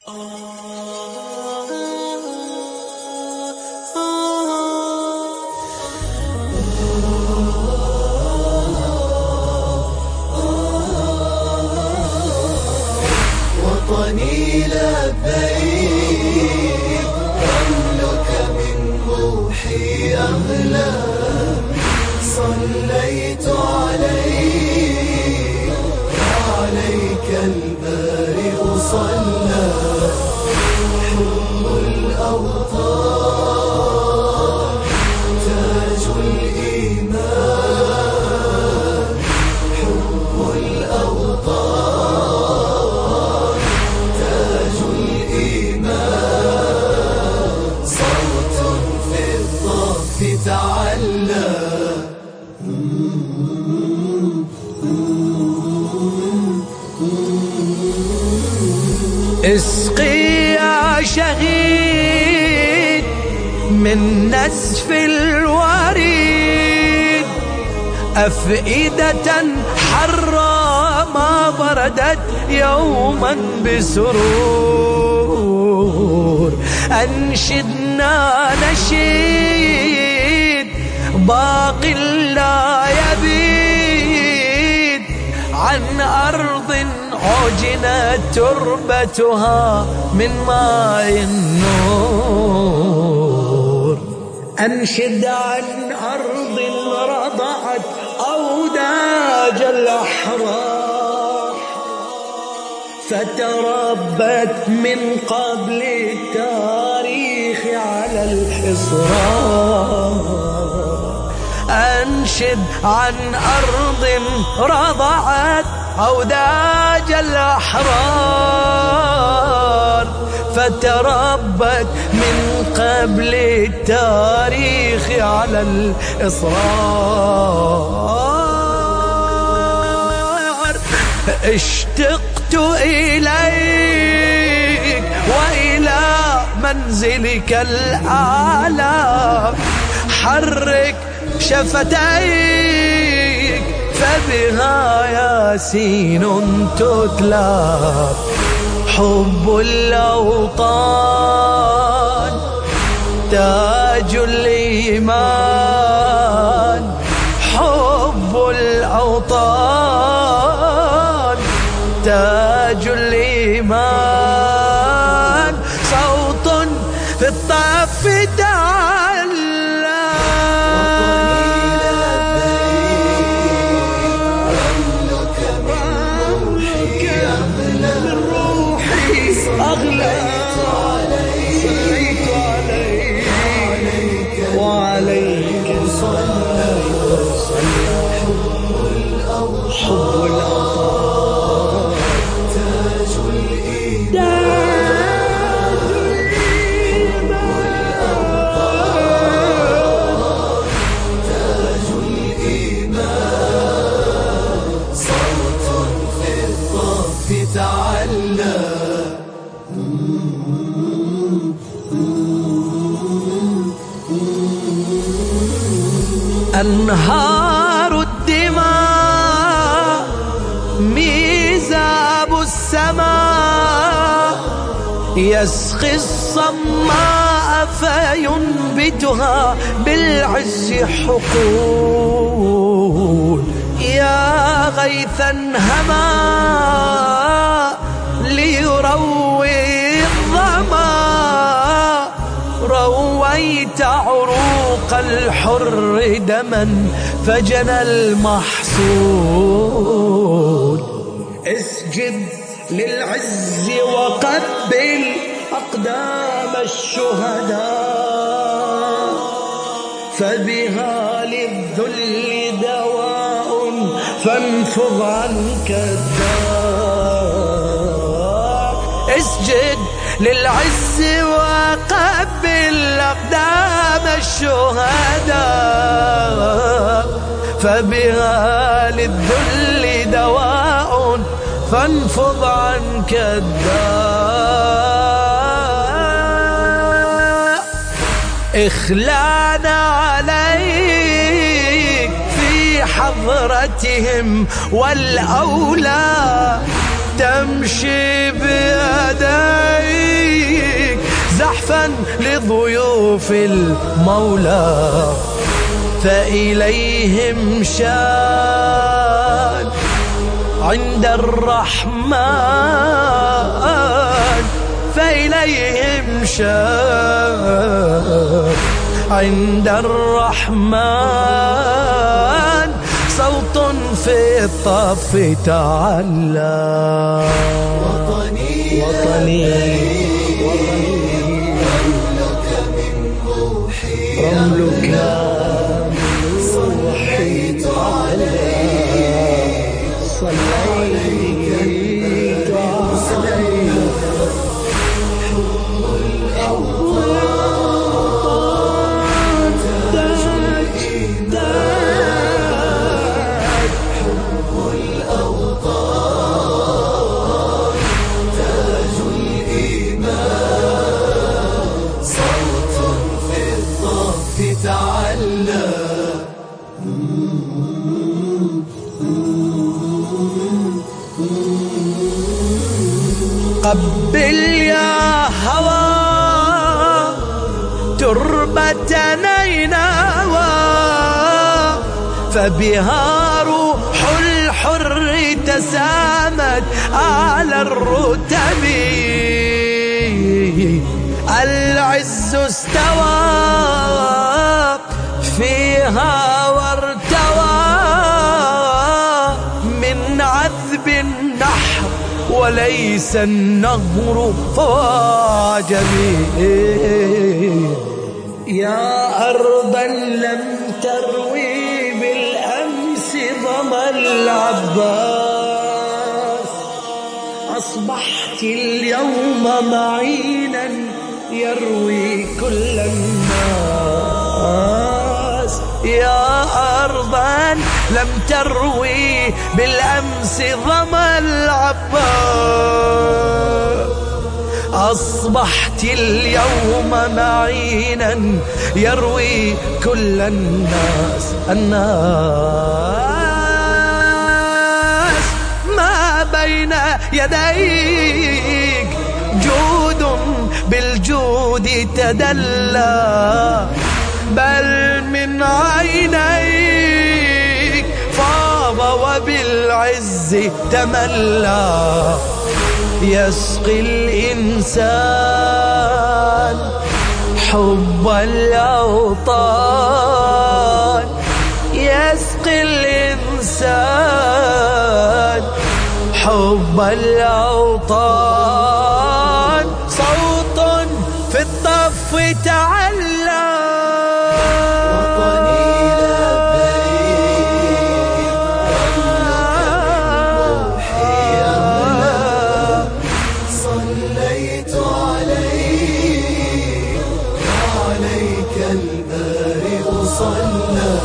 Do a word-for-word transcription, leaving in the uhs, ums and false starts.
وطني لبيك رملك من روحي أغلى صليت عليك وعليك البارئ صلى حب الأوطان تاج الإيمان حب الأوطان تاج الإيمان صوت في الطف تعلى اسقي يا شهيد من نسف الوريد أفئدة حرة ما بردت يوما بسرور أنشدنا نشيد باقي لا يبيد عن أرض عجنت تربتها من ماء النور أنشد عن أرض رضعت أوداج الأحرار فتربت من قبل التاريخ على الإصرار أنشد عن أرض رضعت أوداج الأحرار فتربت من قبل التاريخ على الإصرار اشتقت إليك وإلى منزلك الأعلى حرك شفتيك فبها ياسين تتلى حب الأوطان تاج الإيمان حب الأوطان تاج الإيمان صوت في الطف تعلى صليت عليك وعليك صلى حب الأوطان تاج الإيمان تاج الإيمان صوت في الطف تعلى أنهار الدماء ميزاب السماء يسقي الصماء فينبتها بالعز حقول يا غيثا هما ليروي الظما رويت عروق الحر دما فجنى المحصول اسجد للعز وقبل أقدام الشهداء فبها للذل دواء فانفض عنك الداء اسجد للعز وقبل أقدام الشهداء فبها للذل دواء فانفض عنك الداء إخلانا عليك في حضرتهم والأولى تمشي بيديك ضيفا لضيوف المولى فإليهم شان عند الرحمن فإليهم شان عند الرحمن صوت في الطف تعلى وطني وطني رملك من روحي رملك صليت عليك صليت تعلى قبل يا هوى تربة نينوى فبها روح الحر تسامت على الرتب العز استوى فيها وارتوى من عذب النحر وليس النهر فواجبي يا أرضا لم تروي بالأمس ظما العباس أصبحت اليوم معينا يروي كل الناس يا أرضا لم تروي بالأمس ظما العباس أصبحت اليوم معينا يروي كل الناس الناس ما بين يديك جود بالجود تدلى بل من عينيك فاض وبالعز تملى يسقي الإنسان حب الأوطان يسقي الإنسان حب الأوطان صوت في الطف تعلى البارئ صلى